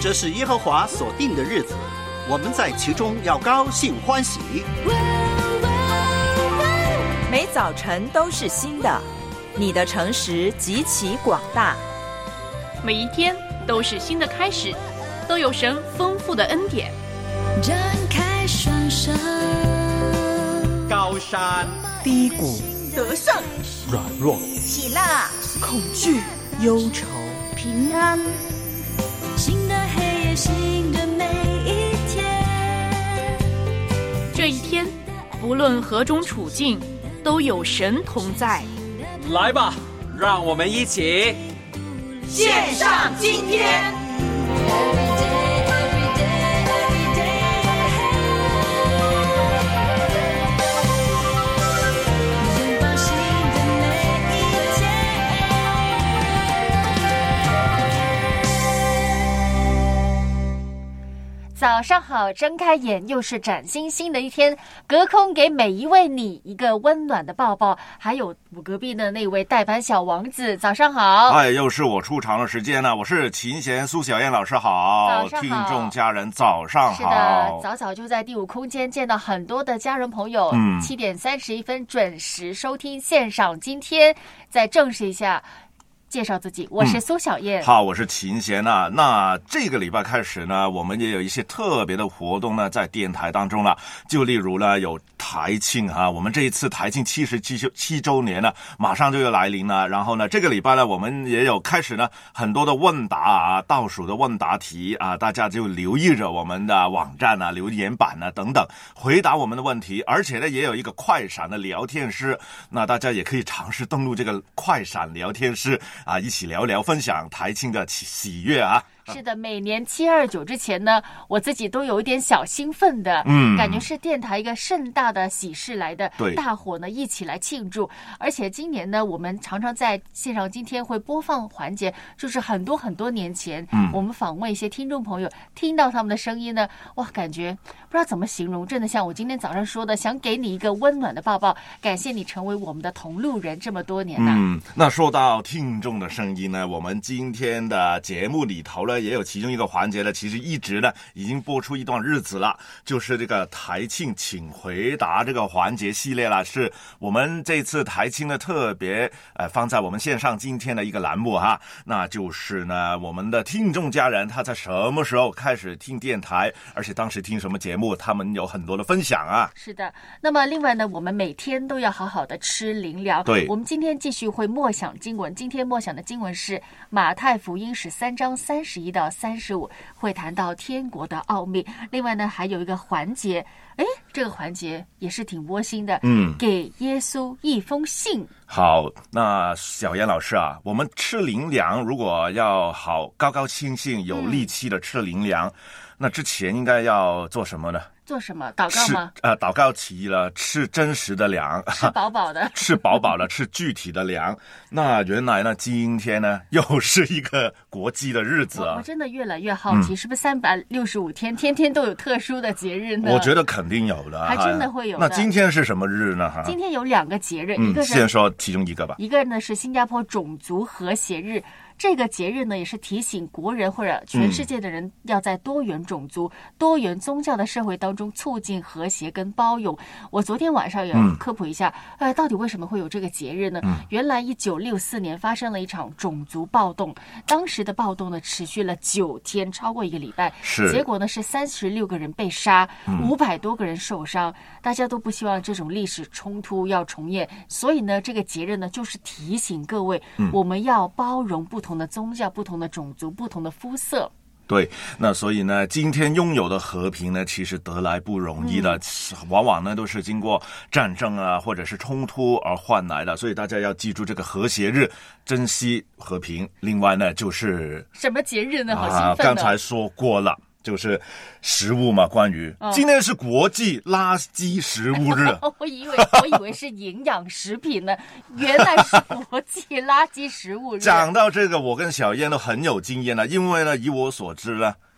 这是耶和华所定的日子，我们在其中要高兴欢喜。 每早晨都是新的，你的诚实极其广大。 每一天都是新的开始，都有神丰富的恩典。 展开双手， 高山低谷， 得胜软弱， 喜乐恐惧忧愁， 平安， 新的黑夜，新的每一天。 这一天不论何种处境，都有神同在。 来吧，让我们一起献上今天。 早上好，睁开眼又是崭新新的一天，隔空给每一位你一个温暖的抱抱。还有我隔壁的那位代班小王子，早上好。 哎，又是我出场的时间了，我是琴弦苏小燕老师好，听众家人早上好。 是的，早早就在第五空间见到很多的家人朋友，7点31分准时收听线上。今天再正式一下介绍自己，我是苏小燕。 好，我是琴弦啊。那这个礼拜开始呢，我们也有一些特别的活动呢，在电台当中了。就例如呢，有台庆啊，我们这一次台庆77周年呢，马上就要来临了。然后呢，这个礼拜呢，我们也有开始呢很多的问答啊，倒数的问答题啊，大家就留意着我们的网站啊、留言板啊等等，回答我们的问题。而且呢，也有一个快闪的聊天室，那大家也可以尝试登录这个快闪聊天室。啊，一起聊聊分享台庆的喜悦啊！ 是的，每年729之前呢，我自己都有一点小兴奋的，感觉是电台一个盛大的喜事来的， 对， 大伙呢一起来庆祝。而且今年呢，我们常常在线上今天会播放环节，就是很多很多年前，我们访问一些听众朋友，听到他们的声音呢，哇，感觉不知道怎么形容，真的像我今天早上说的，想给你一个温暖的抱抱，感谢你成为我们的同路人这么多年了。 那说到听众的声音呢，我们今天的节目里头呢，也有其中一个环节呢，其实一直呢已经播出一段日子了，就是这个台庆请回答这个环节系列了，是我们这次台庆呢特别放在我们线上今天的一个栏目哈，那就是呢我们的听众家人他在什么时候开始听电台，而且当时听什么节目，他们有很多的分享啊。是的，那么另外呢，我们每天都要好好的吃灵粮。 对， 我们今天继续会默想经文，今天默想的经文是马太福音13章31到35，会谈到天国的奥秘。另外呢，还有一个环节，这个环节也是挺窝心的，给耶稣一封信。 好，那小燕老师啊，我们吃灵粮如果要好高高兴兴有力气的吃灵粮，那之前应该要做什么呢？ 做什么？祷告吗？ 祷告齐了，吃真实的粮， 吃饱饱的， 吃饱饱的，吃具体的粮。那原来呢，今天呢，又是一个国际的日子啊！ 我真的越来越好奇，是不是365天，天天都有特殊的节日呢？ 我觉得肯定有的， 还真的会有的。 那今天是什么日呢？ 今天有2个节日，一个是先说其中一个吧。 一个呢是新加坡种族和谐日。这个节日呢，也是提醒国人或者全世界的人，要在多元种族、多元宗教的社会当中促进和谐跟包容。我昨天晚上也科普一下，到底为什么会有这个节日呢？原来1964年发生了一场种族暴动，当时的暴动呢持续了9天，超过1个礼拜。结果呢是36个人被杀，500多个人受伤。大家都不希望这种历史冲突要重演，所以呢，这个节日呢就是提醒各位，我们要包容不同的宗教、不同的种族、不同的肤色。 对，那所以呢，今天拥有的和平呢，其实得来不容易的，往往呢都是经过战争啊，或者是冲突而换来的。所以大家要记住这个和谐日，珍惜和平。另外呢，就是什么节日呢？好兴奋哦！ 刚才说过了。就是食物嘛，关于今天是国际垃圾食物日。 我以为是营养食品呢，原来是国际垃圾食物日。 讲到这个，我跟小燕都很有经验了，因为呢，以我所知呢，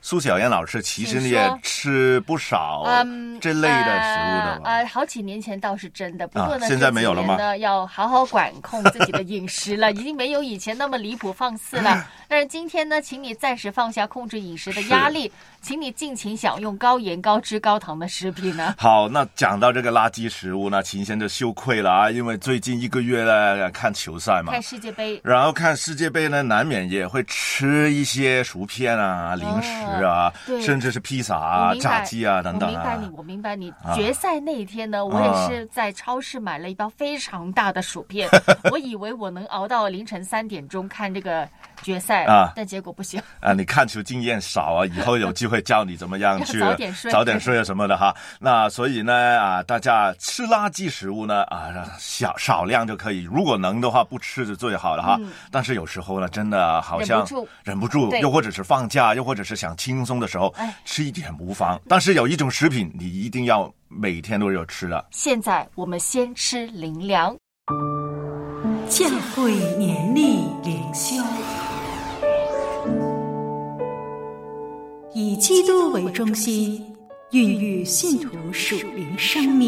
苏小燕老师，其实你也吃不少这类的食物的吧？ 好几年前倒是真的，不过呢， 现在没有了吗？ 要好好管控自己的饮食了，已经没有以前那么离谱放肆了。但是今天呢，请你暂时放下控制饮食的压力，请你尽情享用高盐、高脂、高糖的食品呢。 好，那讲到这个垃圾食物呢，秦先就羞愧了啊，因为最近1个月呢看球赛嘛， 看世界杯， 然后看世界杯呢，难免也会吃一些薯片啊、零食啊，甚至是披萨啊、炸鸡啊等等啊。 我明白你。决赛那一天呢，我也是在超市买了一包非常大的薯片，我以为我能熬到凌晨3点钟看这个决赛但结果不行你看球经验少啊，以后有机会教你怎么样去早点睡啊什么的哈。那所以呢大家吃垃圾食物呢少量就可以，如果能的话不吃是最好的哈。但是有时候呢，真的好像忍不住，又或者是放假，又或者是想轻松的时候，吃一点无妨。但是有一种食品你一定要每天都有吃的。 现在我们先吃灵粮。 教会年历灵修，以基督为中心，孕育信徒属灵生命。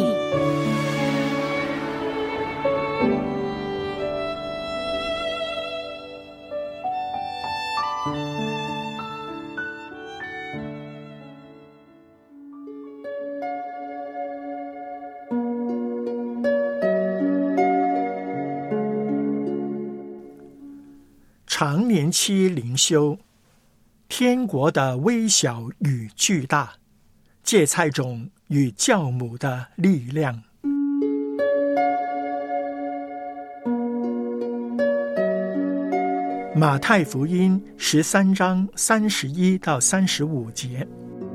常年期灵修，天国的微小与巨大，芥菜种与酵母的力量。马太福音13章31到35节。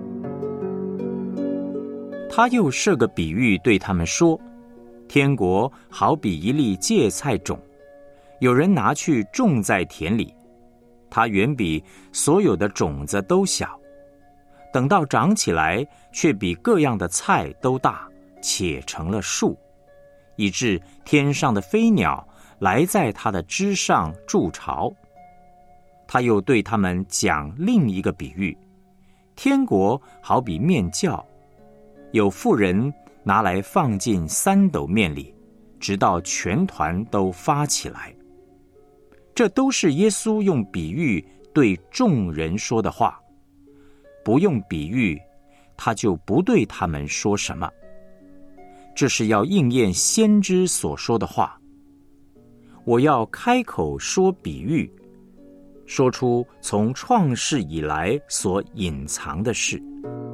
他又设个比喻对他们说，天国好比一粒芥菜种，有人拿去种在田里，它远比所有的种子都小，等到长起来，却比各样的菜都大，且成了树，以致天上的飞鸟来在它的枝上筑巢。他又对他们讲另一个比喻，天国好比面酵，有妇人拿来放进3斗面里，直到全团都发起来。这都是耶稣用比喻对众人说的话，不用比喻，他就不对他们说什么。这是要应验先知所说的话，我要开口说比喻，说出从创世以来所隐藏的事。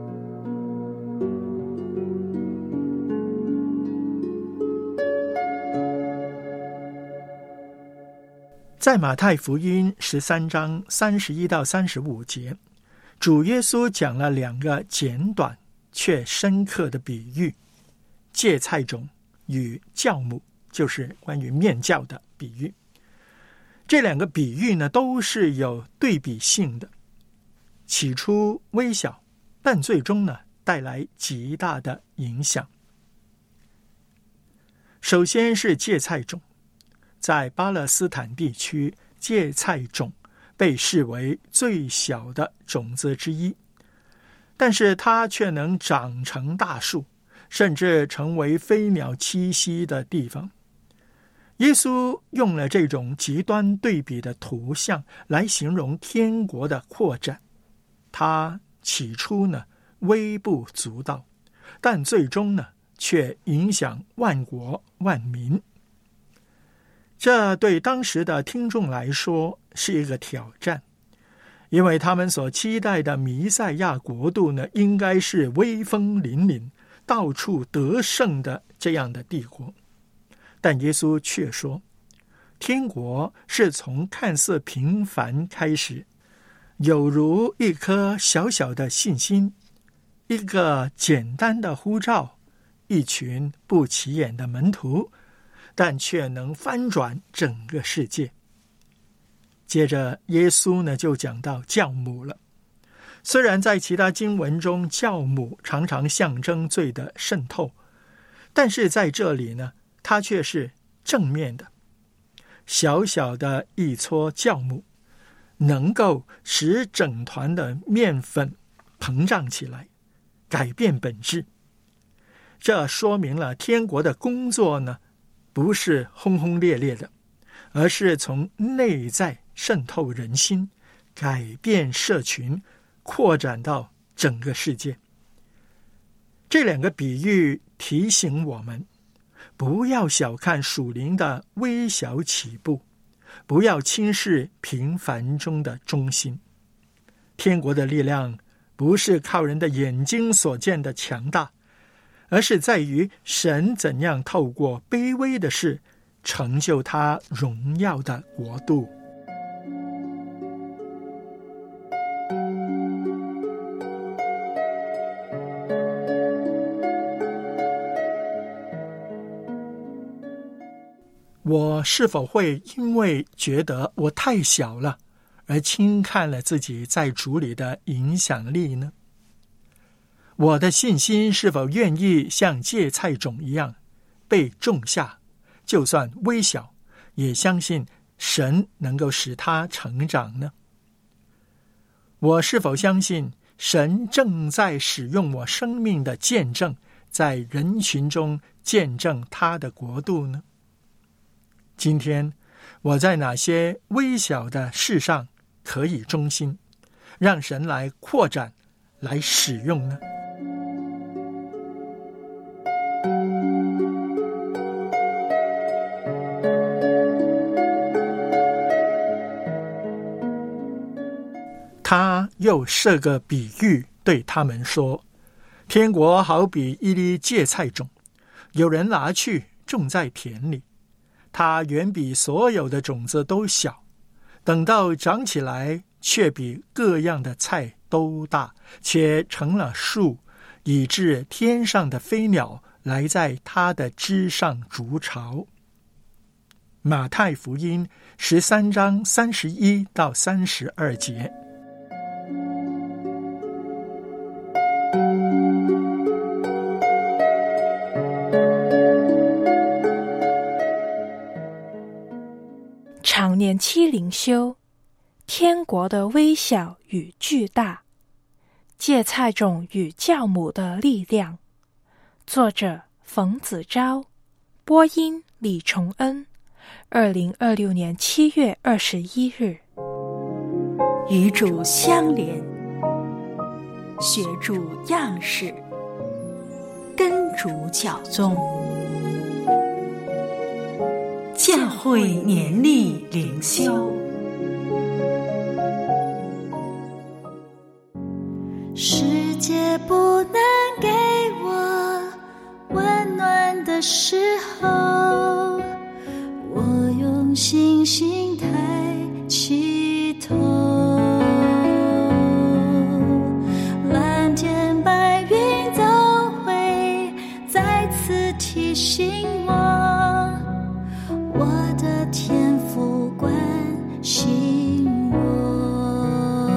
在马太福音13章31到35节，主耶稣讲了2个简短却深刻的比喻，芥菜种与酵母，就是关于面酵的比喻。这2个比喻呢，都是有对比性的，起初微小，但最终呢，带来极大的影响。首先是芥菜种，在巴勒斯坦地区，芥菜种被视为最小的种子之一，但是它却能长成大树，甚至成为飞鸟栖息的地方。耶稣用了这种极端对比的图像来形容天国的扩展。它起初呢微不足道，但最终呢却影响万国万民。这对当时的听众来说是一个挑战，因为他们所期待的弥赛亚国度呢，应该是威风凛凛、到处得胜的这样的帝国。但耶稣却说，天国是从看似平凡开始，有如一颗小小的信心，一个简单的呼召，一群不起眼的门徒，但却能翻转整个世界。接着耶稣呢就讲到酵母了。虽然在其他经文中酵母常常象征罪的渗透，但是在这里呢，它却是正面的。小小的一撮酵母， 能够使整团的面粉膨胀起来，改变本质。这说明了天国的工作呢，不是轰轰烈烈的，而是从内在渗透人心，改变社群，扩展到整个世界。这两个比喻提醒我们，不要小看属灵的微小起步，不要轻视平凡中的忠心。天国的力量不是靠人的眼睛所见的强大，而是在于神怎样透过卑微的事成就他荣耀的国度。我是否会因为觉得我太小了，而轻看了自己在主里的影响力呢？我的信心是否愿意像芥菜种一样被种下，就算微小，也相信神能够使它成长呢？我是否相信神正在使用我生命的见证，在人群中见证他的国度呢？今天我在哪些微小的事上可以忠心，让神来扩展，来使用呢？他又设个比喻对他们说，天国好比一粒芥菜种，有人拿去种在田里，它远比所有的种子都小，等到长起来，却比各样的菜都大，且成了树，以致天上的飞鸟来在它的枝上筑巢。马太福音13章31到32节。 常年期灵修，天国的微小与巨大，芥菜种与酵母的力量。作者冯子昭，播音李崇恩。2026年7月21日。 与主相连，学主样式，跟主脚踪。教会年历灵修， 世界不能给我温暖的时候，我用星星抬起头，蓝天白云都会再次提醒我，我的天父关心我。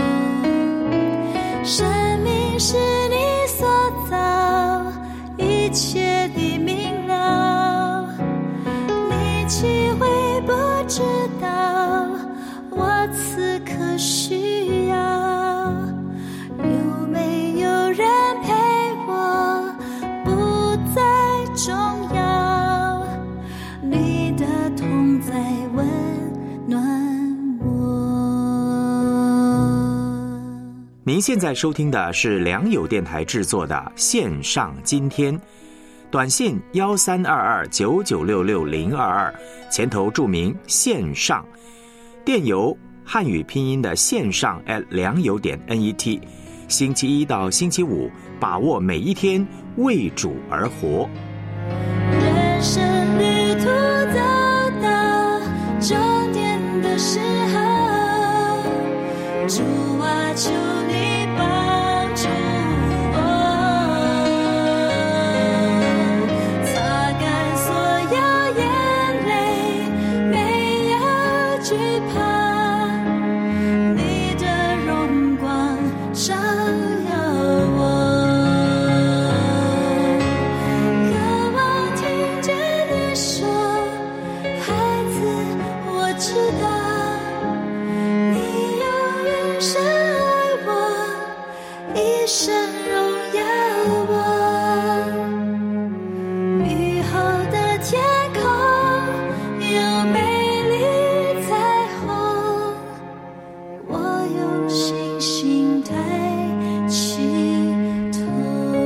生命是你所造，一切的明了，你岂会不知道我此刻需要？有没有人陪我不再重要？你的同在温暖我。 您现在收听的是良友电台制作的线上今天，短信1322996622，前头注明线上，电邮汉语拼音的线上良友.net， 星期一到星期五，把握每一天，为主而活。 人生旅途走到终点的时候，主啊，求你帮助我，擦干所有眼泪，没有惧怕，你的荣光照耀我。渴望听见你说，孩子，我知道你一生荣耀我。雨后的天空有美丽彩虹，我用星星代祈祷。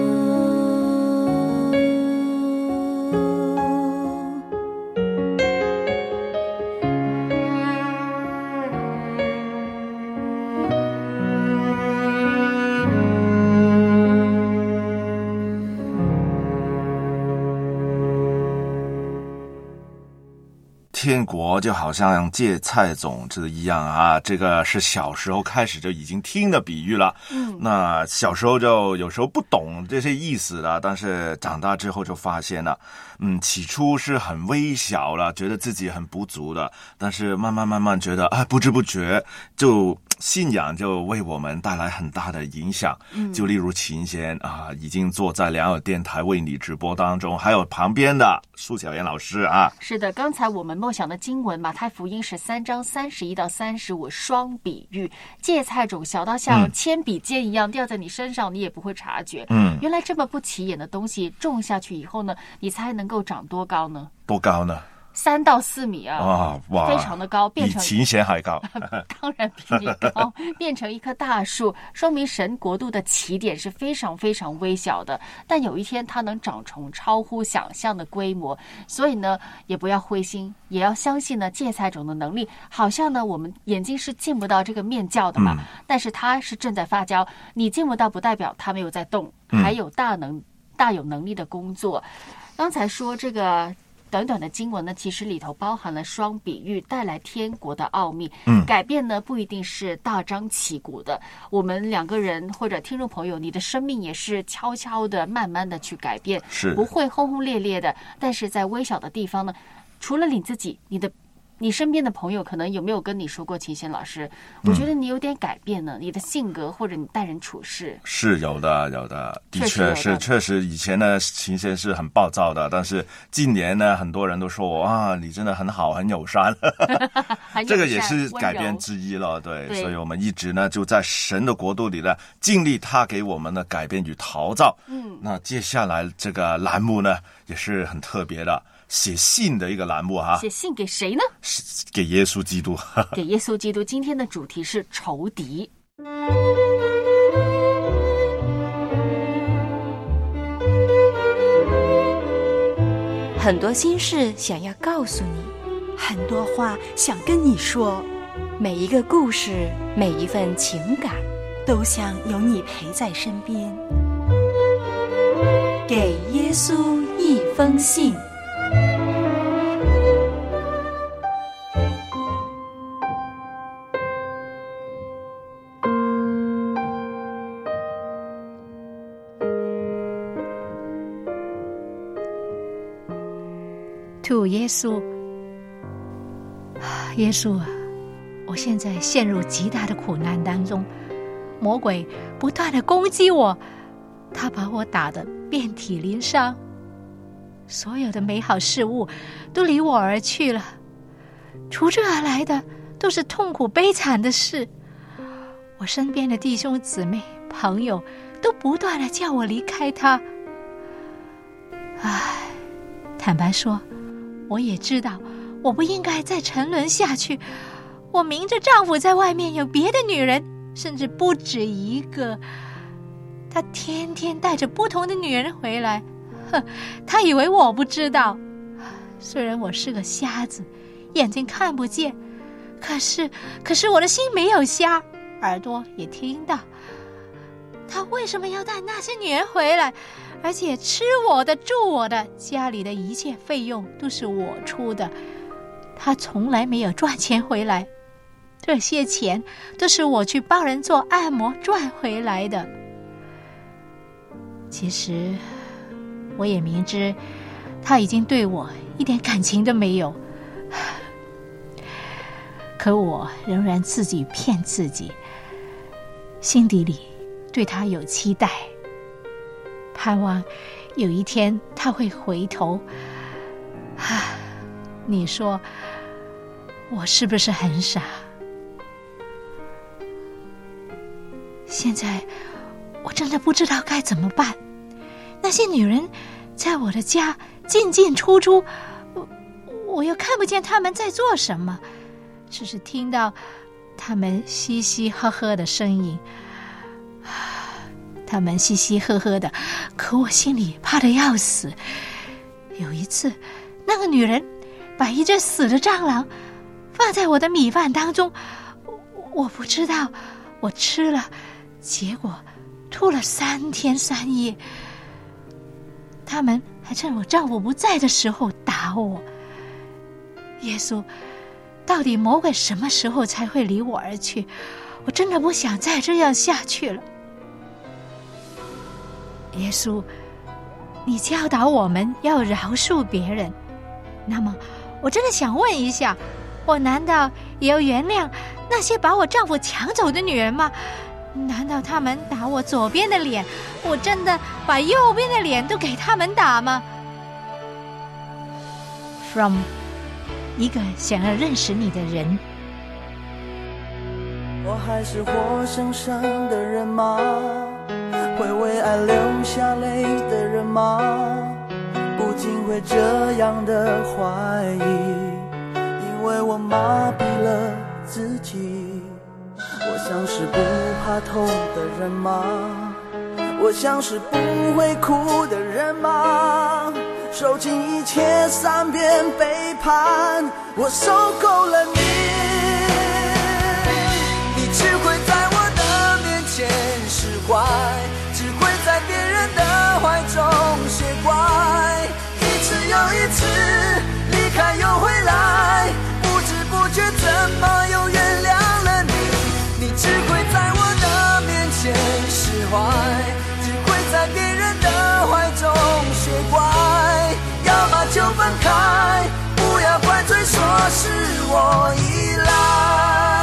天国就好像芥菜种子一样啊，这个是小时候开始就已经听的比喻了。那小时候就有时候不懂这些意思了，但是长大之后就发现了，起初是很微小了，觉得自己很不足的，但是慢慢觉得不知不觉就信仰就为我们带来很大的影响。就例如琴弦已经坐在良友电台为你直播当中，还有旁边的苏小妍老师啊。 是的，刚才我们默想的经文马太福音13章31到35，双比喻，芥菜种小到像铅笔尖一样掉在你身上，你也不会察觉。原来这么不起眼的东西种下去以后呢，你猜能够长多高呢？ 多高呢 ？3到4米啊！哇，非常的高，变成比琴弦还高。 当然比你高，变成一棵大树，说明神国度的起点是非常非常微小的，但有一天它能长成超乎想象的规模。所以呢，也不要灰心，也要相信呢芥菜种的能力。好像呢，我们眼睛是见不到这个面酵的嘛，但是它是正在发酵，你见不到不代表它没有在动，还有大有能力的工作。刚才说这个短短的经文呢，其实里头包含了双比喻，带来天国的奥秘。改变呢不一定是大张旗鼓的，我们两个人或者听众朋友，你的生命也是悄悄的、慢慢的去改变，是不会轰轰烈烈的。但是在微小的地方呢，除了你自己，你身边的朋友可能有没有跟你说过，琴弦老师，我觉得你有点改变了，你的性格或者你待人处事。是有的，的确实以前呢，琴弦是很暴躁的，但是近年呢，很多人都说我你真的很好，很友善。这个也是改变之一了，对，所以我们一直呢就在神的国度里呢，尽力他给我们的改变与陶造。那接下来这个栏目呢，也是很特别的。写信的一个栏目写信给谁呢？给耶稣基督。给耶稣基督。今天的主题是仇敌。 很多心事想要告诉你，很多话想跟你说，每一个故事，每一份情感，都想有你陪在身边。给耶稣一封信。 耶稣，耶稣啊，我现在陷入极大的苦难当中，魔鬼不断的攻击我，他把我打得遍体鳞伤，所有的美好事物都离我而去了，除之而来的都是痛苦悲惨的事。我身边的弟兄姊妹朋友都不断的叫我离开他。坦白说，我也知道我不应该再沉沦下去。我明着丈夫在外面有别的女人，甚至不止一个，他天天带着不同的女人回来，他以为我不知道。虽然我是个瞎子，眼睛看不见，可是我的心没有瞎，耳朵也听到。他为什么要带那些女人回来，而且吃我的住我的，家里的一切费用都是我出的，他从来没有赚钱回来，这些钱都是我去帮人做按摩赚回来的。其实我也明知他已经对我一点感情都没有，可我仍然自己骗自己，心底里对他有期待，盼望有一天他会回头。你说我是不是很傻？现在我真的不知道该怎么办。那些女人在我的家进进出出，我又看不见她们在做什么，只是听到她们嘻嘻呵呵的声音。她们嘻嘻呵呵的，可我心里怕得要死。有一次，那个女人把一只死的蟑螂放在我的米饭当中，我不知道，我吃了，结果吐了3天3夜。他们还趁我丈夫不在的时候打我。耶稣，到底魔鬼什么时候才会离我而去？我真的不想再这样下去了。耶稣，你教导我们要饶恕别人，那么我真的想问一下，我难道也要原谅那些把我丈夫抢走的女人吗？难道他们打我左边的脸，我真的把右边的脸都给他们打吗？ From 一个想要认识你的人。 我还是活生生的人吗？会为爱流下泪的人吗？不禁会这样的怀疑，因为我麻痹了自己。我像是不怕痛的人吗？我像是不会哭的人吗？受尽一切3遍背叛，我受够了你。你只会在我的面前释怀，只会在别人的怀中学乖，一次又一次离开又回来，不知不觉怎么又原谅了你。你只会在我的面前释怀，只会在别人的怀中学乖，要么就分开，不要怪罪说是我依赖。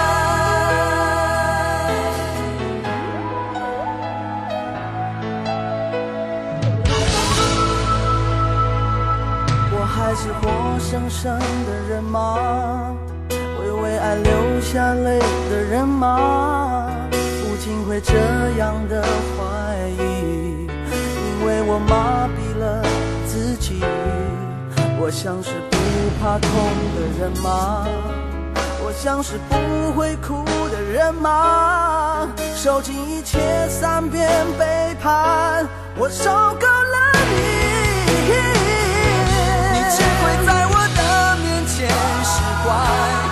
我还是活生生的人吗？会为爱流下泪的人吗？不禁会这样的怀疑，因为我麻痹了自己。我像是不怕痛的人吗？我像是不会哭的人吗？受尽一切3遍背叛，我受够了你。你只会在我的面前释怀，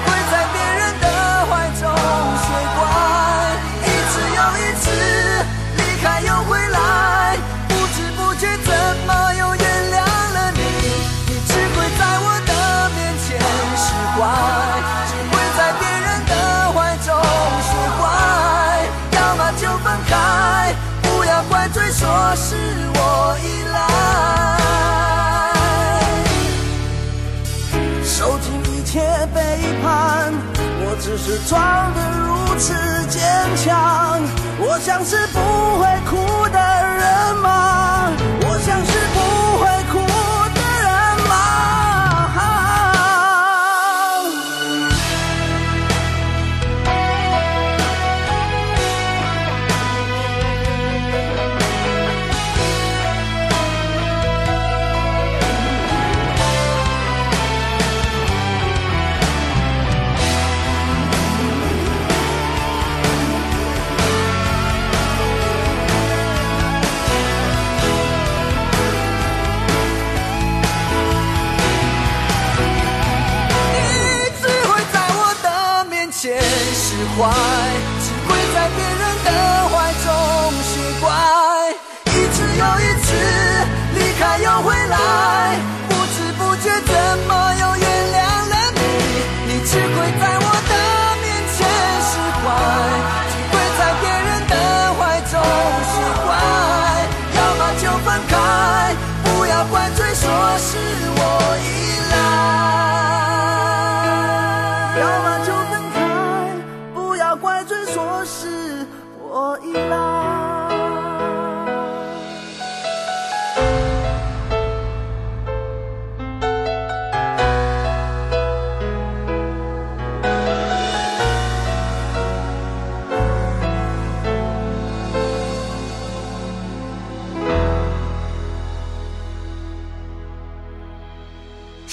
又回来，不知不觉怎么又原谅了你。你只会在我的面前释怀，只会在别人的怀中学乖，要么就分开，不要怪罪说是我依赖。受尽一切背叛，我只是装得如此坚强。我像是不会哭的人吗？我像是不会哭的人吗？只会在别人的怀中学乖，一次又一次离开又回来，不知不觉怎么又原谅了你。你只会在我的面前释怀，只会在别人的怀中学乖，要么就分开，不要怪罪说是我依赖，要么就分开，不要怪罪说是我依赖。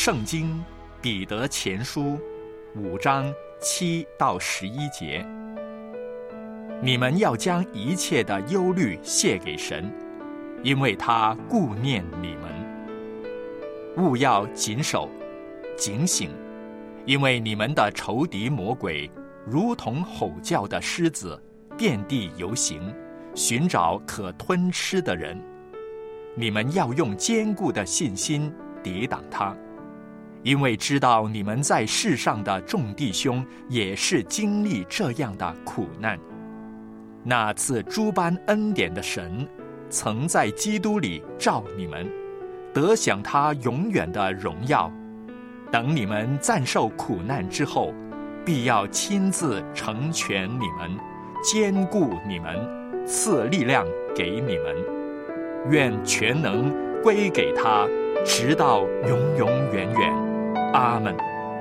圣经彼得前书5章7到11节，你们要将一切的忧虑卸给神，因为他顾念你们。务要谨守警醒，因为你们的仇敌魔鬼如同吼叫的狮子，遍地游行，寻找可吞吃的人。你们要用坚固的信心抵挡他，因为知道你们在世上的众弟兄也是经历这样的苦难。那赐诸般恩典的神，曾在基督里召你们，得享他永远的荣耀。等你们暂受苦难之后，必要亲自成全你们，坚固你们，赐力量给你们。愿全能归给他，直到永永远远。阿们。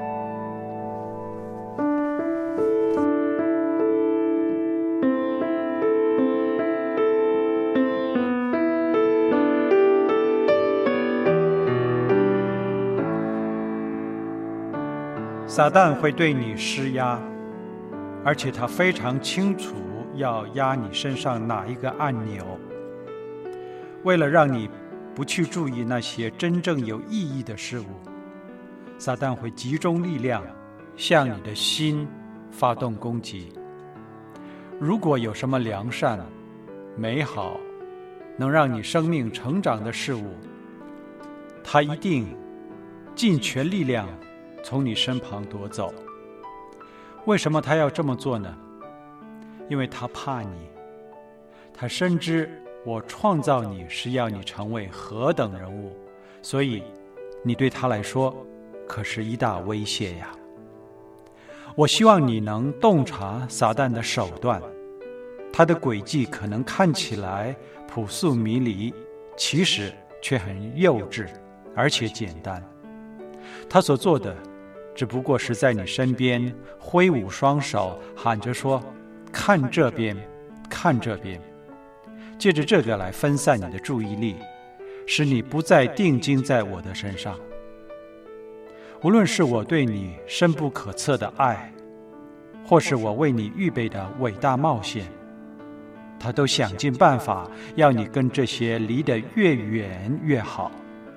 撒旦会对你施压，而且他非常清楚要压你身上哪一个按钮。为了让你不去注意那些真正有意义的事物，撒旦会集中力量向你的心发动攻击。如果有什么良善、美好，能让你生命成长的事物，他一定尽全力量从你身旁夺走。为什么他要这么做呢？因为他怕你，他深知我创造你是要你成为何等人物，所以你对他来说可是一大威胁呀。我希望你能洞察撒旦的手段，他的诡计可能看起来朴素迷离，其实却很幼稚而且简单。他所做的只不过是在你身边挥舞双手，喊着说，看这边，看这边，借着这个来分散你的注意力，使你不再定睛在我的身上。无论是我对你深不可测的爱，或是我为你预备的伟大冒险，他都想尽办法要你跟这些离得越远越好。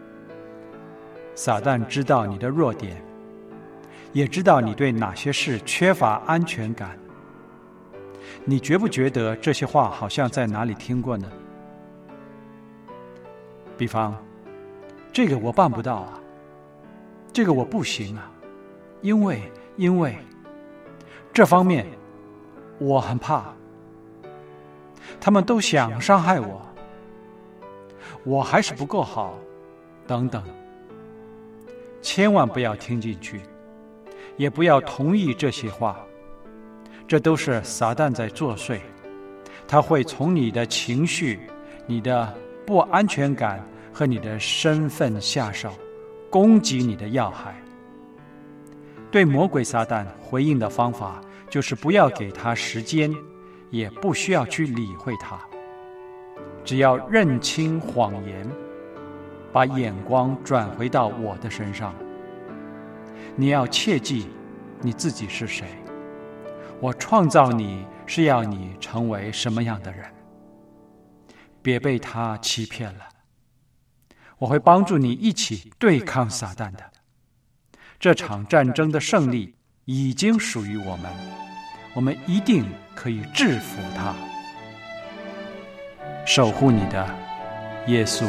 撒旦知道你的弱点，也知道你对哪些事缺乏安全感。你觉不觉得这些话好像在哪里听过呢？比方，这个我办不到啊，这个我不行啊，因为这方面我很怕，他们都想伤害我，我还是不够好，等等。千万不要听进去，也不要同意这些话，这都是撒旦在作祟。他会从你的情绪、你的不安全感和你的身份下手，攻击你的要害。对魔鬼撒旦回应的方法，就是不要给他时间，也不需要去理会他，只要认清谎言，把眼光转回到我的身上。你要切记你自己是谁，我创造你是要你成为什么样的人，别被他欺骗了。我会帮助你一起对抗撒旦的。这场战争的胜利已经属于我们，我们一定可以制服他。守护你的耶稣。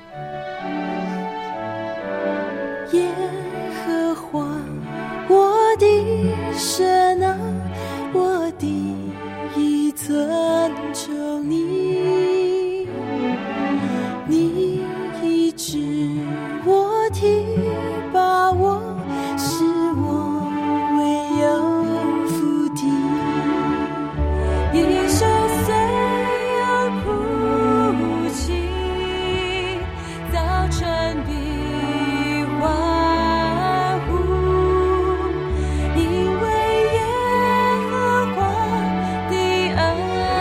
耶和华我的神啊，我的尊重你，你医治我的把我使我唯有福地，一生虽有哭泣，早晨必欢呼，因为耶和华的恩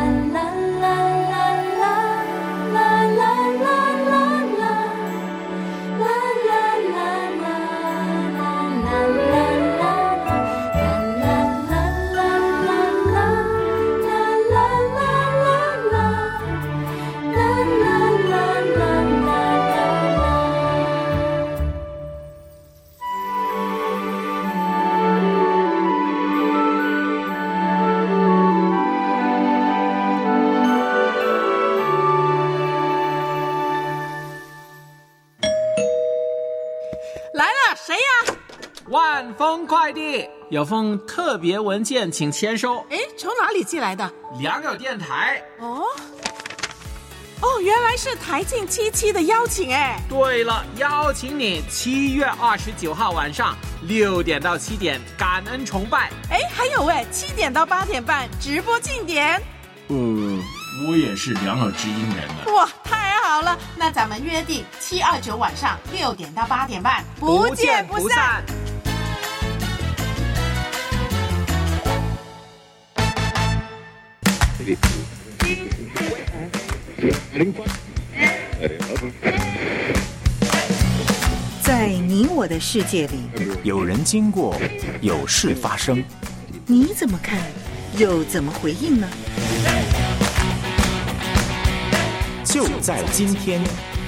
万丰快递有封特别文件，请签收。 哎，从哪里寄来的？ 良友电台。 哦，原来是台庆77的邀请哎。 对了，邀请你7月29号晚上6点到7点感恩崇拜。 哎，还有7点到8点半直播庆典。 我也是良友之音人了。 哇，太好了！那咱们约定729晚上6点到8点半，不见不散。 在你我的世界里， 有人经过，有事发生， 你怎么看，又怎么回应呢？ 就在今天。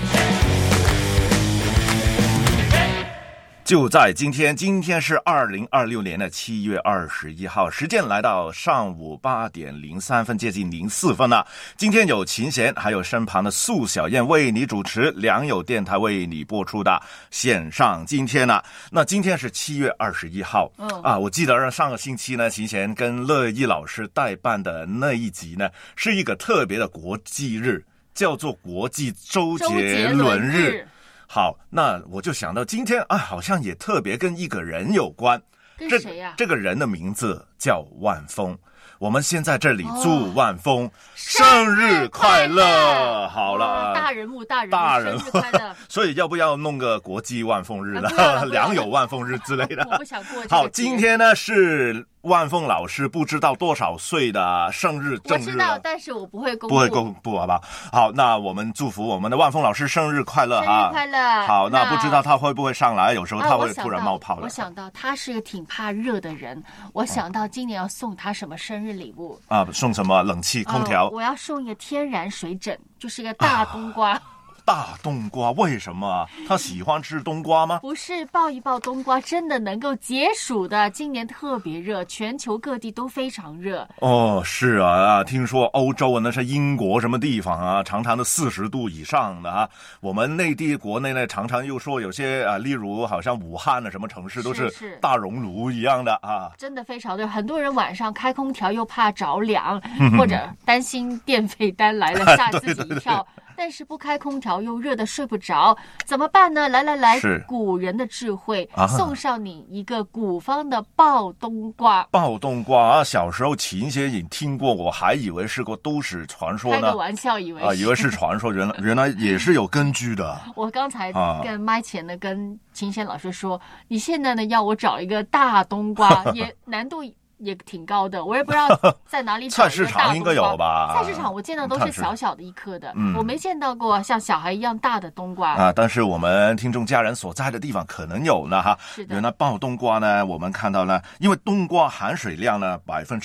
就在今天，今天是2026年的7月21号，时间来到上午8点03分，接近04分了。今天有秦贤，还有身旁的素小燕为你主持，良友电台为你播出的线上今天呢。那今天是7月21号，我记得上个星期呢，秦贤跟乐意老师代办的那一集呢，是一个特别的国际日，叫做国际周杰伦日。好，那我就想到今天好像也特别跟一个人有关。 跟谁呀？ 这个人的名字叫万峰。我们先在这里祝万峰生日快乐。好了， 大人物，生日快乐。 所以要不要弄个国际万峰日呢？良友万峰日之类的。 我不想过。 好，今天呢是万峰老师不知道多少岁的生日正日。 我知道，但是我不会公布。 不会公布，好吧？好，那我们祝福我们的万峰老师生日快乐哈！ 生日快乐！ 好，那不知道他会不会上来？有时候他会突然冒泡了。 我想到他是个挺怕热的人，我想到今年要送他什么生日礼物送什么冷气空调？ 我要送一个天然水枕，就是一个大冬瓜。 大冬瓜为什么他喜欢吃冬瓜吗？ 不是，抱一抱冬瓜真的能够解暑的。今年特别热，全球各地都非常热。 是啊，听说欧洲那是英国什么地方常常的40度以上的我们内地国内呢，常常又说有些例如好像武汉的什么城市都是大熔炉一样的真的非常热。很多人晚上开空调又怕着凉，或者担心电费单来了吓自己一跳。但是不开空调又热得睡不着，怎么办呢？来，古人的智慧，送上你一个古方的爆冬瓜。 爆冬瓜小时候秦先生听过，我还以为是个都市传说呢。 开个玩笑，以为是传说，原来也是有根据的。 我刚才跟麦前呢跟秦先老师说，你现在呢要我找一个大冬瓜，也难度也挺高的，我也不知道在哪里找。 菜市场应该有吧？ 菜市场我见到都是小小的一颗的，我没见到过像小孩一样大的冬瓜但是我们听众家人所在的地方可能有呢是的。 原来爆冬瓜呢，我们看到呢，因为冬瓜含水量呢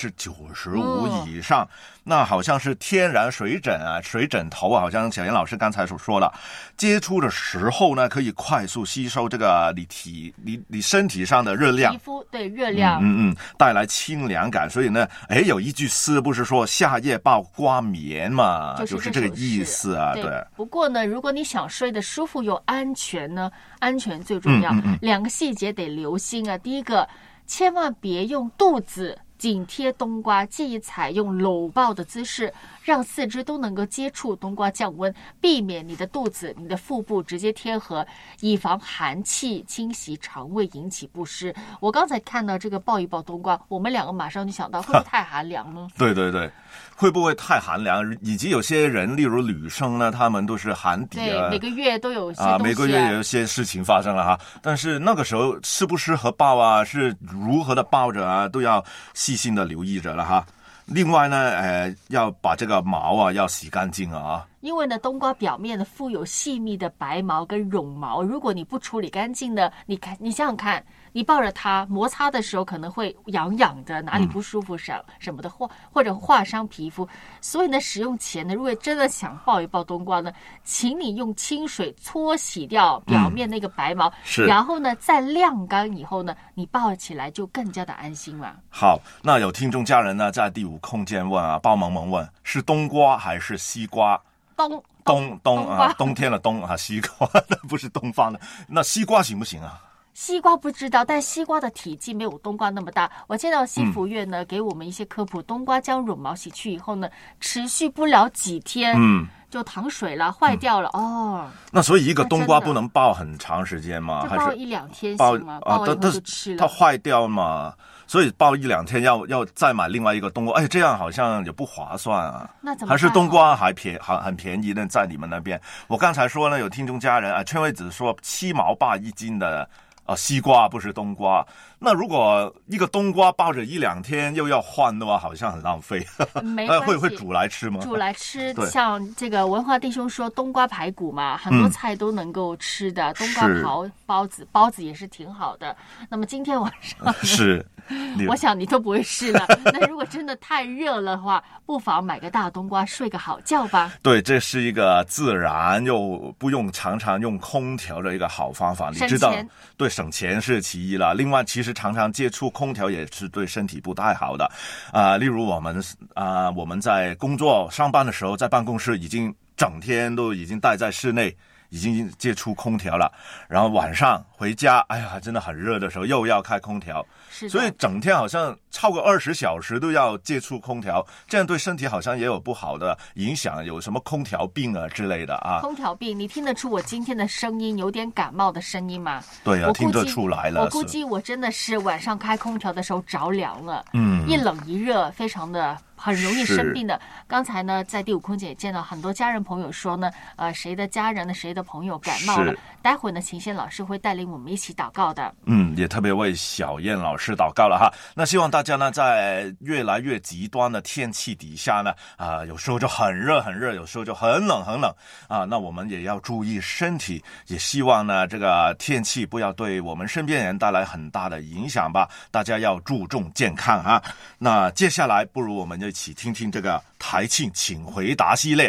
95%以上，那好像是天然水枕水枕头好像小严老师刚才所说了，接触的时候呢，可以快速吸收这个你身体上的热量， 皮肤对热量， 带来清凉感。所以呢，有一句诗不是说夏夜爆瓜眠嘛，就是这个意思对。 不过呢，如果你想睡得舒服又安全呢，安全最重要。2个细节得留心第一个，千万别用肚子紧贴冬瓜，建议采用搂抱的姿势，让四肢都能够接触冬瓜降温，避免你的肚子、你的腹部直接贴合，以防寒气侵袭肠胃引起不适。我刚才看到这个抱一抱冬瓜，我们2个马上就想到，会不会太寒凉呢？ 对，会不会太寒凉？以及有些人，例如女生呢，他们都是寒底对，每个月都有些东西每个月有一些事情发生了但是那个时候适不适合抱是如何的抱着都要细心的留意着了另外呢，要把这个毛啊要洗干净啊。 因为呢，冬瓜表面呢附有细密的白毛跟绒毛，如果你不处理干净呢，你想想看，你抱着它摩擦的时候可能会痒痒的，哪里不舒服什么的，或者划伤皮肤。所以呢，使用前呢，如果真的想抱一抱冬瓜呢，请你用清水搓洗掉表面那个白毛，然后呢再晾干以后呢，你抱起来就更加的安心嘛。 好，那有听众家人呢在第五空间问啊，包萌萌问是冬瓜还是西瓜？冬啊，冬天的冬啊，西瓜不是东方的。那西瓜行不行啊？ 西瓜不知道，但西瓜的体积没有冬瓜那么大。我见到西福院呢，给我们一些科普，冬瓜将绒毛洗去以后呢，持续不了几天，就淌水了，坏掉了。哦， 那所以一个冬瓜不能抱很长时间吗？ 就抱1-2天行吗？抱完以后就吃了。 它坏掉嘛？所以抱1-2天要再买另外一个冬瓜，这样好像也不划算啊。 那怎么办？ 还是冬瓜很便宜的，在你们那边。我刚才说呢，有听众家人圈位子说7毛8一斤的西瓜不是冬瓜。那如果一个冬瓜抱着1-2天又要换的话，好像很浪费。 没关系， 会煮来吃吗？ 煮来吃，像这个文化弟兄说冬瓜排骨嘛，很多菜都能够吃的。冬瓜包子也是挺好的。那么今天晚上是， 我想你都不会试了。那如果真的太热了的话，不妨买个大冬瓜睡个好觉吧。 对，这是一个自然又不用常常用空调的一个好方法。你知道，对，省钱是其一了。另外，其实常常接触空调也是对身体不太好的。例如我们在工作上班的时候，在办公室已经整天都已经待在室内，已经接触空调了，然后晚上回家，真的很热的时候又要开空调，所以整天好像超过20小时都要接触空调，这样对身体好像也有不好的影响，有什么空调病啊之类的啊。 空调病，你听得出我今天的声音有点感冒的声音吗？ 对啊，听得出来了。 我估计我真的是晚上开空调的时候着凉了，一冷一热，非常的很容易生病的。刚才呢，在第五空间也见到很多家人朋友说呢，谁的家人呢，谁的朋友感冒了。待会呢，晴仙老师会带领我们一起祷告的。 也特别为小燕老师祷告了哈。那希望大家呢，在越来越极端的天气底下呢，有时候就很热很热，有时候就很冷很冷啊。那我们也要注意身体，也希望呢，这个天气不要对我们身边人带来很大的影响吧。大家要注重健康啊。那接下来，不如我们就一起听听这个台庆请回答系列。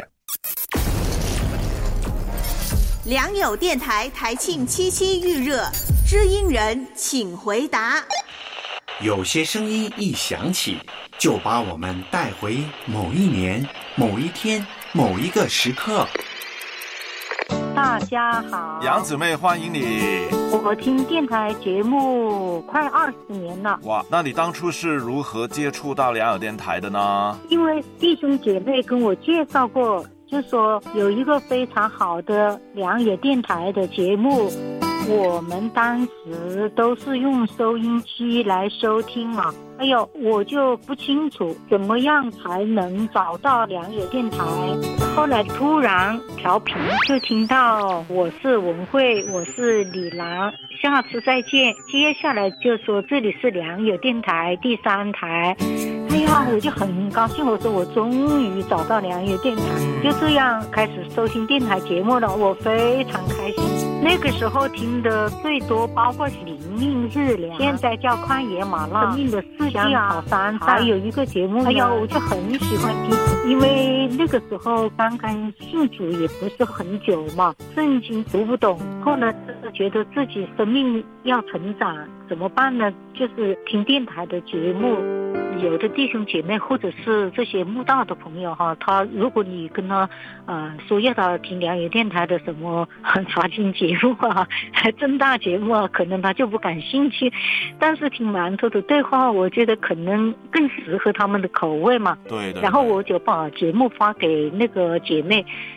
良友电台台庆77预热，知音人请回答。 有些声音一响起，就把我们带回某一年、某一天、某一个时刻。 大家好， 杨姊妹，欢迎你。 我听电台节目快20年了。 哇，那你当初是如何接触到良友电台的呢？ 因为弟兄姐妹跟我介绍过，就说有一个非常好的良友电台的节目，我们当时都是用收音机来收听嘛。我就不清楚怎么样才能找到良友电台。后来突然调频就听到我是文慧，我是李兰，下次再见。接下来就说这里是良友电台第3台。我就很高兴，我说我终于找到良友电台，就这样开始收听电台节目了，我非常开心。那个时候听的最多包括灵命日粮，现在叫旷野马拉，生命的世界啊，还有一个节目，我就很喜欢听，因为那个时候刚刚信主也不是很久嘛，圣经读不懂，后来就是觉得自己生命要成长，怎么办呢？就是听电台的节目。有的弟兄姐妹或者是这些慕道的朋友哈，他如果你跟他说要他听良友电台的什么查经节目啊、正大节目啊，可能他就不感兴趣。但是听馒头的对话，我觉得可能更适合他们的口味嘛。 对。 然后我就把节目发给那个姐妹，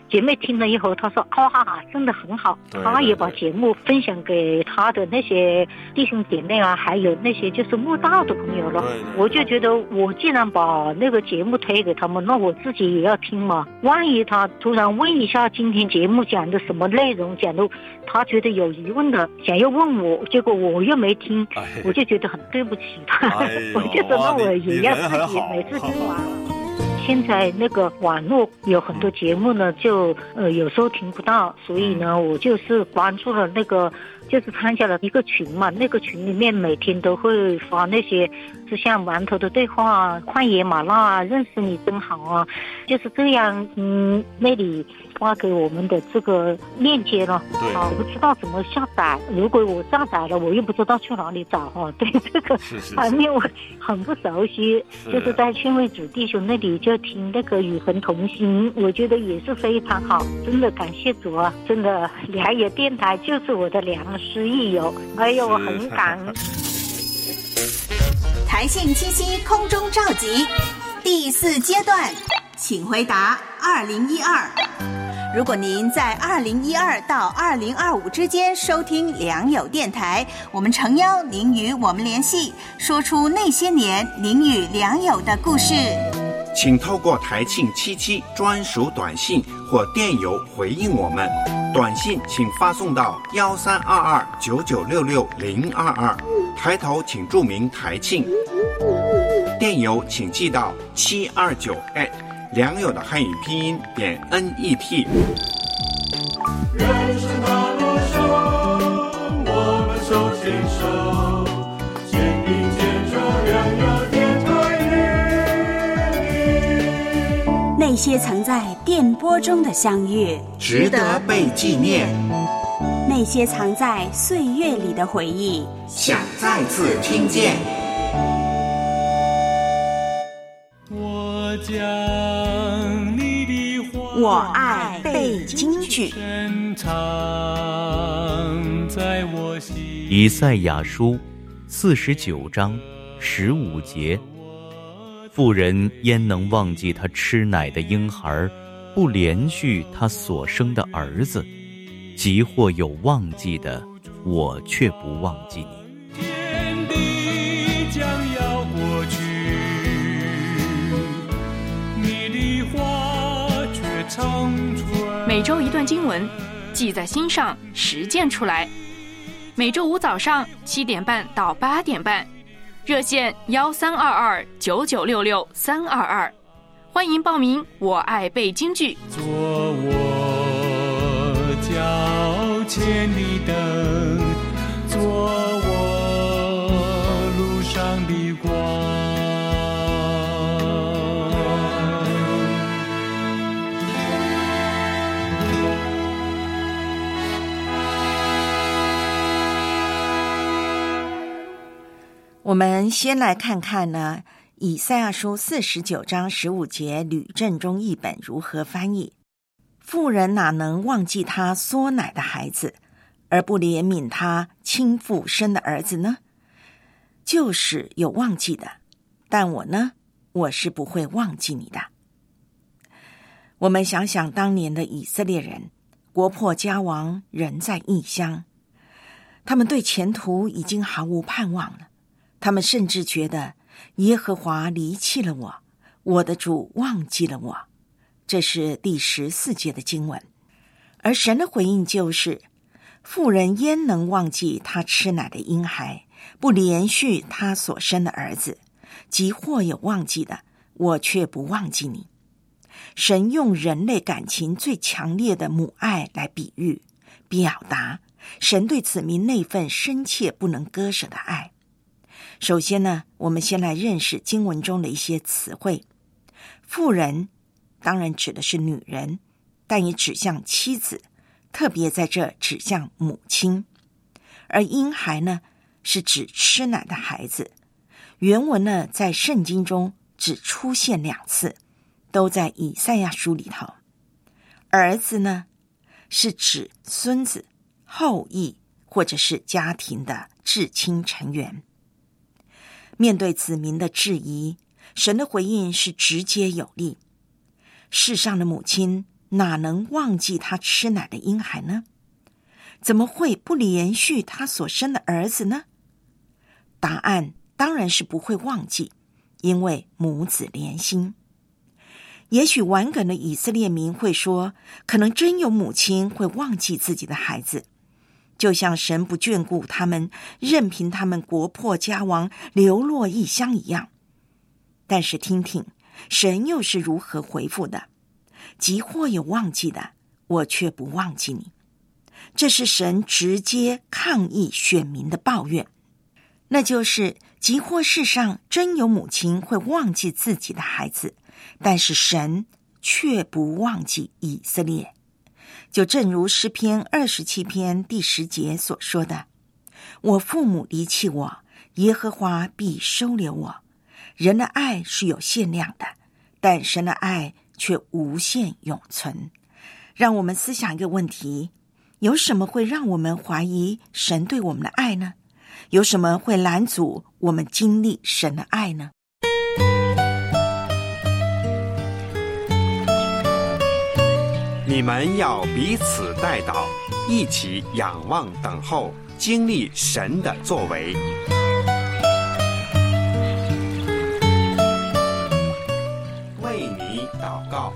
姐妹听了以后，她说哇，真的很好，她也把节目分享给她的那些弟兄姐妹啊，还有那些就是慕道的朋友了。我就觉得我既然把那个节目推给他们，那我自己也要听嘛。万一他突然问一下今天节目讲的什么内容，讲的他觉得有疑问的，想要问我，结果我又没听，我就觉得很对不起他。我觉得那我也要自己每次听完。现在那个网络有很多节目呢，就有时候听不到，所以呢，我就是关注了那个，就是参加了一个群嘛，那个群里面每天都会发那些，就像馒头的对话啊、旷野麻辣啊、认识你真好啊，就是这样。那里发给我们的这个链接了，我不知道怎么下载。如果我下载了，我又不知道去哪里找哈。对这个方面我很不熟悉，就是在劝慰主弟兄那里就听那个与神同行，我觉得也是非常好，真的感谢主啊！真的良友电台就是我的良师益友，哎呦，我很感恩。 台信77空中召集第4阶段，请回答2012。如果您在2012到2025之间收听良友电台，我们诚邀您与我们联系，说出那些年您与良友的故事。 请透过台庆77专属短信或电邮回应我们。短信请发送到132299660022，抬头请注明台庆。电邮请寄到729@良友的汉语拼音.net。 人生道路上，我们手牵手，肩并肩走良友电台与你。 那些曾在电波中的相遇， 值得被纪念； 那些藏在岁月里的回忆， 想再次听见。 我爱背京剧。 以赛亚书49章15节，妇人焉能忘记她吃奶的婴孩，不连续她所生的儿子？即或有忘记的，我却不忘记你。 天地将要过去，你的话却长存。 每周一段经文，记在心上，实践出来。每周五早上7点半到8点半，热线13229966-322，欢迎报名。我爱背京剧。 做我脚前的灯，做我路上的光。 我们先来看看呢，以赛亚书49章15节吕正中译本如何翻译。妇人哪能忘记她缩奶的孩子，而不怜悯她亲父生的儿子呢？就是有忘记的，但我呢，我是不会忘记你的。我们想想当年的以色列人，国破家亡，人在异乡，他们对前途已经毫无盼望了。他们甚至觉得耶和华离弃了我，我的主忘记了我。这是第14节的经文。而神的回应就是，妇人焉能忘记她吃奶的婴孩，不连续她所生的儿子？即或有忘记的，我却不忘记你。神用人类感情最强烈的母爱来比喻、表达神对子民那份深切不能割舍的爱。首先呢，我们先来认识经文中的一些词汇。妇人当然指的是女人，但也指向妻子，特别在这指向母亲。而婴孩呢，是指吃奶的孩子。原文呢，在圣经中只出现2次，都在以赛亚书里头。儿子呢，是指孙子、后裔或者是家庭的至亲成员。面对子民的质疑，神的回应是直接有力。世上的母亲哪能忘记他吃奶的婴孩呢？怎么会不连续他所生的儿子呢？答案当然是不会忘记，因为母子连心。也许顽梗的以色列民会说，可能真有母亲会忘记自己的孩子，就像神不眷顾他们，任凭他们国破家亡，流落异乡一样。但是听听神又是如何回复的：即或有忘记的，我却不忘记你。这是神直接抗议选民的抱怨，那就是即或世上真有母亲会忘记自己的孩子，但是神却不忘记以色列。就正如诗篇27篇第10节所说的：我父母离弃我，耶和华必收留我。人的爱是有限量的，但神的爱却无限永存。让我们思想一个问题：有什么会让我们怀疑神对我们的爱呢？有什么会拦阻我们经历神的爱呢？ 你们要彼此代祷，一起仰望等候，经历神的作为。为你祷告。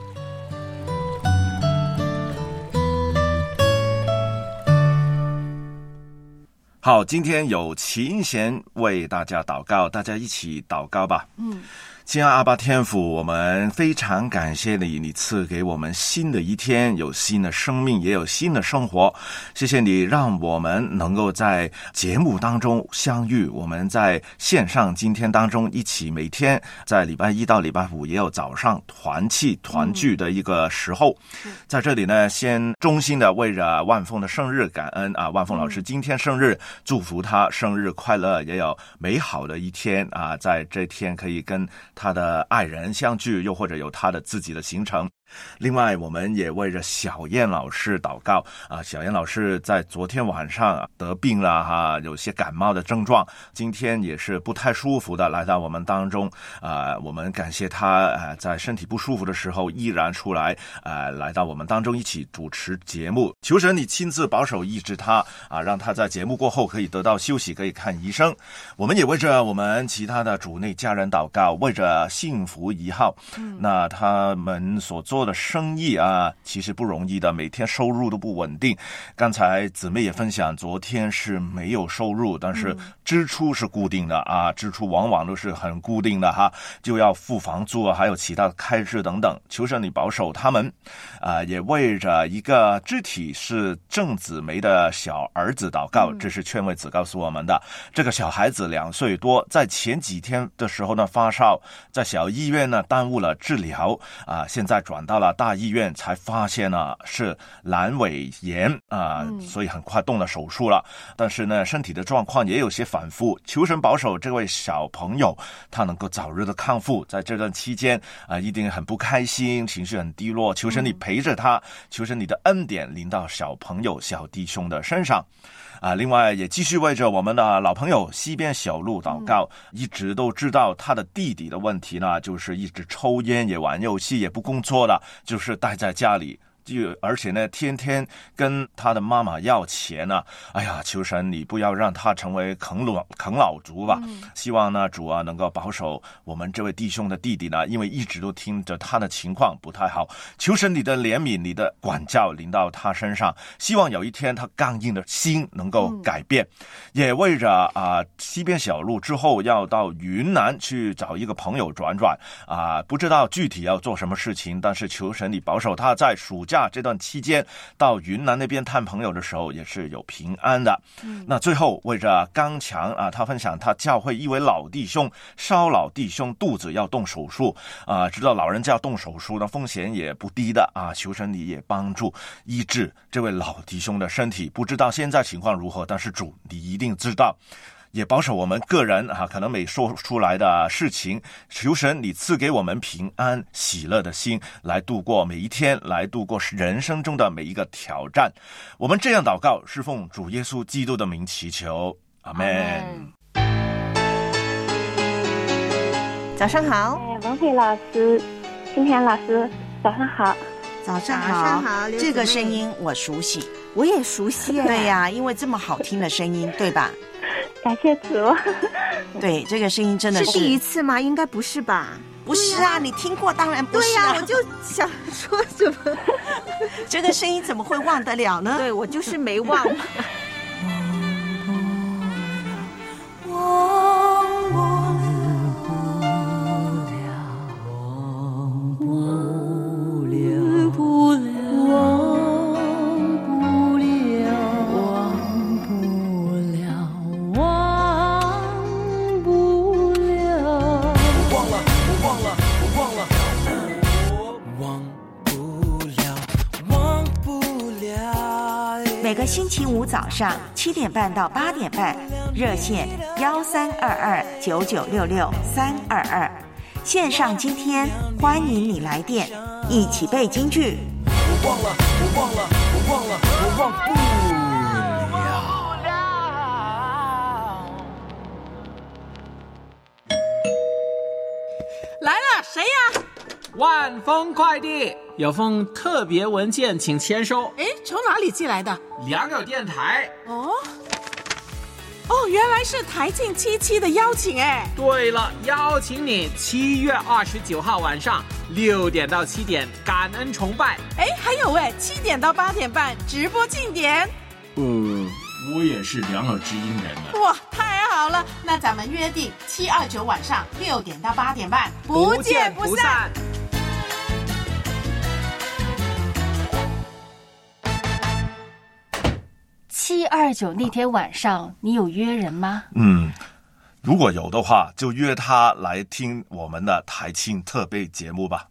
好，今天有琴弦为大家祷告，大家一起祷告吧。亲爱阿爸天父，我们非常感谢你，你赐给我们新的一天，有新的生命，也有新的生活。谢谢你让我们能够在节目当中相遇，我们在线上今天当中一起每天在礼拜一到礼拜五也有早上团契团聚的一个时候。在这里呢，先衷心的为着万凤的生日感恩啊，万凤老师今天生日，祝福他生日快乐，也有美好的一天啊，在这天可以跟他的爱人相聚，又或者有他的自己的行程。另外我们也为着小燕老师祷告啊，小燕老师在昨天晚上得病了有些感冒的症状，今天也是不太舒服的来到我们当中我们感谢他在身体不舒服的时候依然出来来到我们当中一起主持节目。求神你亲自保守医治他让他在节目过后可以得到休息，可以看医生。我们也为着我们其他的主内家人祷告，为着幸福1号那他们所做的生意其实不容易的，每天收入都不稳定。刚才姊妹也分享，昨天是没有收入，但是支出是固定的支出往往都是很固定的就要付房租还有其他的开支等等。求神你保守他们也为着一个肢体是郑子梅的小儿子祷告，这是劝慰子告诉我们的。这个小孩子2岁多，在前几天的时候呢发烧，在小医院呢耽误了治疗现在转到了大医院才发现呢是阑尾炎所以很快动了手术了，但是呢身体的状况也有些反复。求神保守这位小朋友他能够早日的康复，在这段期间一定很不开心，情绪很低落，求神你陪着他，求神你的恩典临到小朋友小弟兄的身上另外也继续为着我们的老朋友西边小路祷告一直都知道他的弟弟的问题呢，就是一直抽烟，也玩游戏，也不工作了，就是待在家里，而且呢天天跟他的妈妈要钱求神你不要让他成为啃老族吧希望呢主能够保守我们这位弟兄的弟弟呢，因为一直都听着他的情况不太好，求神你的怜悯，你的管教临到他身上，希望有一天他刚硬的心能够改变也为着西边小路之后要到云南去找一个朋友转不知道具体要做什么事情，但是求神你保守他在暑假这段期间到云南那边探朋友的时候也是有平安的那最后为着刚强他分享他教会一位老弟兄，烧老弟兄肚子要动手术知道老人家动手术的风险也不低的求神你也帮助医治这位老弟兄的身体，不知道现在情况如何，但是主你一定知道，也保守我们个人可能没说出来的事情，求神你赐给我们平安喜乐的心，来度过每一天，来度过人生中的每一个挑战。我们这样祷告是奉主耶稣基督的名祈求，阿们。 早上好， 王慧老师，今天老师早上好。 早上好。 早上好， 这个声音我熟悉， 我也熟悉。 对呀，因为这么好听的声音，对吧？ 感谢主。 对，这个声音真的是第一次吗？应该不是吧？ 不是啊，你听过当然不是啊。 对呀，我就想说怎么这个声音怎么会忘得了呢？ 对，我就是没忘。 每个星期五早上7点半到8点半，热线13229966-322，线上今天欢迎你来电，一起背京剧。我忘了不了。 来了，谁呀？ 万丰快递有封特别文件，请签收。 哎，从哪里寄来的？ 良友电台。 原来是台庆77的邀请哎。 对了，邀请你7月29号晚上6点到7点感恩崇拜。 哎，还有7点到8点半直播庆典。 我也是良友之音人了。 哇，太好了！那咱们约定729晚上6点到8点半，不见不散。 729那天晚上，你有约人吗？ 如果有的话，就约他来听我们的台庆特备节目吧。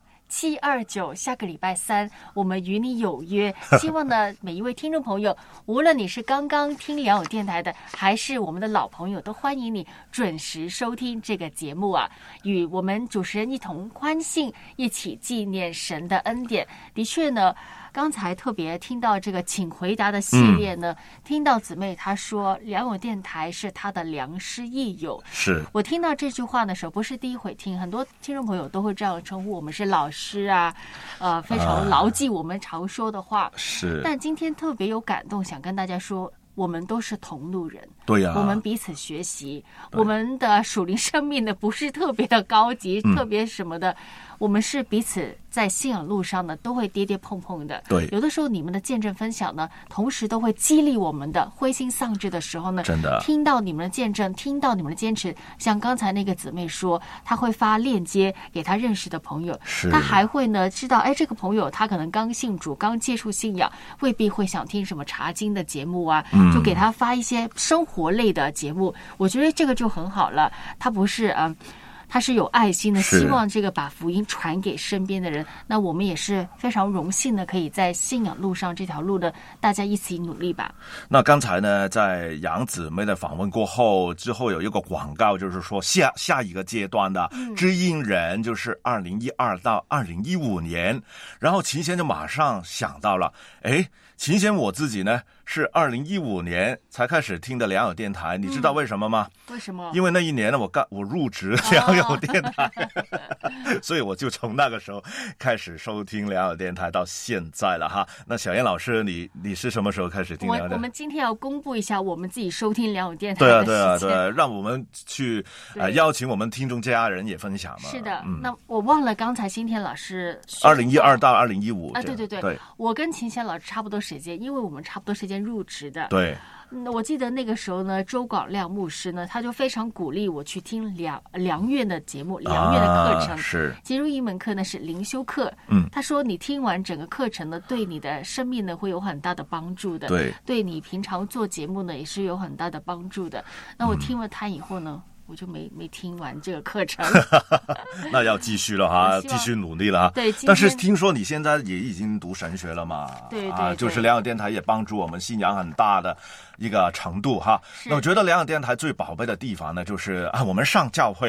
729下个礼拜3，我们与你有约。希望呢，每一位听众朋友，无论你是刚刚听良友电台的，还是我们的老朋友，都欢迎你准时收听这个节目啊，与我们主持人一同欢庆，一起纪念神的恩典。的确呢，刚才特别听到这个请回答的系列呢，听到姊妹她说良友电台是她的良师益友。 是我听到这句话的时候，不是第一回听，很多听众朋友都会这样称呼我们是老师啊，非常牢记我们常说的话。 是， 但今天特别有感动，想跟大家说，我们都是同路人。 对呀， 我们彼此学习，我们的属灵生命呢不是特别的高级，特别什么的，我们是彼此在信仰路上呢都会跌跌碰碰的。 对， 有的时候你们的见证分享呢，同时都会激励我们的灰心丧志的时候呢， 真的听到你们的见证，听到你们的坚持，像刚才那个姊妹说，她会发链接给她认识的朋友，她还会呢知道，这个朋友他可能刚信主，刚接触信仰，未必会想听什么查经的节目啊，就给他发一些生活类的节目，我觉得这个就很好了。他不是他是有爱心的，希望这个把福音传给身边的人。那我们也是非常荣幸的，可以在信仰路上这条路的大家一起努力吧。 那刚才呢，在杨姊妹的访问过后，之后有一个广告，就是说下一个阶段的知音人就是2012到2015年，然后秦贤就马上想到了，秦贤我自己呢是2015年才开始听的良友电台，你知道为什么吗？ 为什么？ 因为那一年呢，我入职良友电台，所以我就从那个时候开始收听良友电台到现在了哈。那小燕老师，你是什么时候开始听良友电台？ 我们今天要公布一下我们自己收听良友电台的时间。 对啊，让我们去邀请我们听众家人也分享嘛。 是的，那我忘了刚才新天老师 2012到2015 啊，对，我跟秦贤老师差不多时间，因为我们差不多时间入职的。 对。 我记得那个时候呢，周广亮牧师呢，他就非常鼓励我去听良院的节目，良院的课程。 是。 其中一门课呢是灵修课。他说你听完整个课程呢，对你的生命呢会有很大的帮助的。对你平常做节目呢也是有很大的帮助的。那我听了他以后呢，我就没听完这个课程。 那要继续了哈，继续努力了哈。 对， 但是听说你现在也已经读神学了嘛？ 对， 就是良友电台也帮助我们信仰很大的一个程度哈。那我觉得良友电台最宝贝的地方呢，就是我们上教会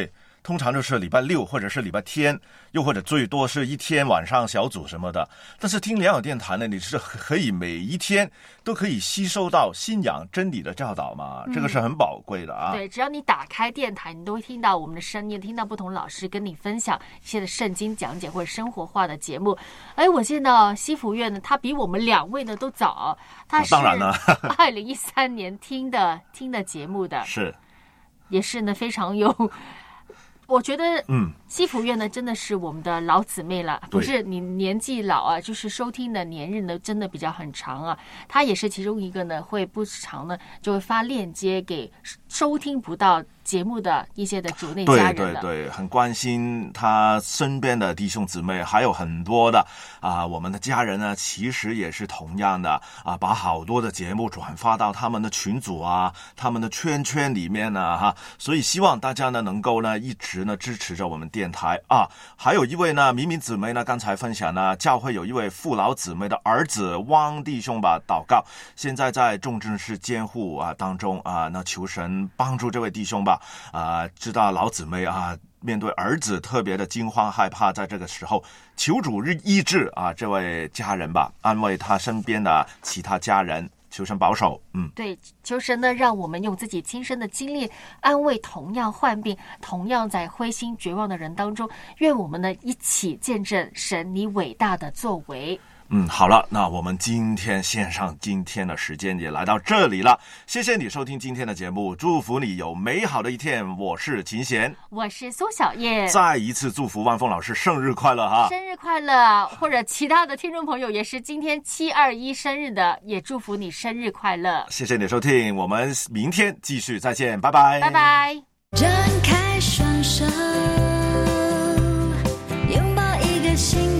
通常就是礼拜六或者是礼拜天，又或者最多是一天晚上小组什么的。但是听良友电台呢，你是可以每一天都可以吸收到信仰真理的教导嘛，这个是很宝贵的啊。 对，只要你打开电台，你都会听到我们的声音，听到不同老师跟你分享一些的圣经讲解或者生活化的节目。哎，我见到西福院呢，他比我们2位呢都早，他是当然了 2013年听的节目的， 是， 也是呢非常有。我觉得，西福院呢真的是我们的老姊妹了，不是你年纪老啊，就是收听的年日呢真的比较很长啊。他也是其中一个呢，会不常呢就会发链接给收听不到节目的一些的主内家人了。 对，很关心他身边的弟兄姊妹，还有很多的我们的家人呢，其实也是同样的把好多的节目转发到他们的群组啊，他们的圈里面呢所以希望大家呢能够呢一直呢支持着我们电台啊。还有一位呢明明姊妹呢刚才分享呢，教会有一位父老姊妹的儿子汪弟兄吧祷告，现在在重症室监护当中那求神帮助这位弟兄吧知道老姊妹面对儿子特别的惊慌害怕，在这个时候求主医治这位家人吧，安慰他身边的其他家人，求神保守。 对，求神呢让我们用自己亲身的经历安慰同样患病同样在灰心绝望的人当中，愿我们呢一起见证神你伟大的作为。 好了，那我们今天线上今天的时间也来到这里了，谢谢你收听今天的节目，祝福你有美好的一天。我是秦贤， 我是苏小燕， 再一次祝福万峰老师生日快乐哈！ 生日快乐！或者其他的听众朋友也是今天721生日的，也祝福你生日快乐。 谢谢你收听，我们明天继续再见，拜拜， 拜拜。 张开双手，拥抱一个新